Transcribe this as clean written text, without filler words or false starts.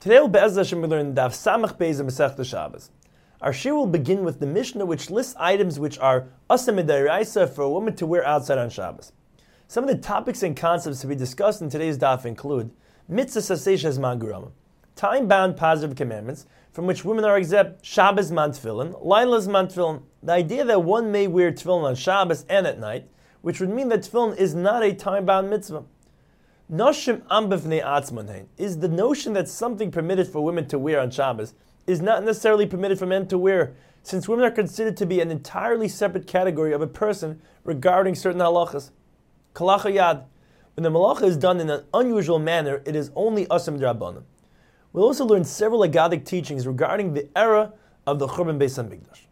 Today we'll Be'ez Hashem learn Daf Samach Beis of Masechta Shabbos. Our shir will begin with the Mishnah, which lists items which are aseh midaraisa for a woman to wear outside on Shabbos. Some of the topics and concepts to be discussed in today's daf include mitzvah saseh shezman gurama, time-bound positive commandments from which women are exempt, Shabbos man tefillin, Laila's man tefillin, the idea that one may wear tefillin on Shabbos and at night, which would mean that tefillin is not a time-bound mitzvah. Noshim ambivnei atzman is the notion that something permitted for women to wear on Shabbos is not necessarily permitted for men to wear, since women are considered to be an entirely separate category of a person regarding certain halachas. Kalacha yad, when the malacha is done in an unusual manner, it is only aseh midrabanan. We'll also learn several Aggadic teachings regarding the era of the Churban Beis Hamikdash.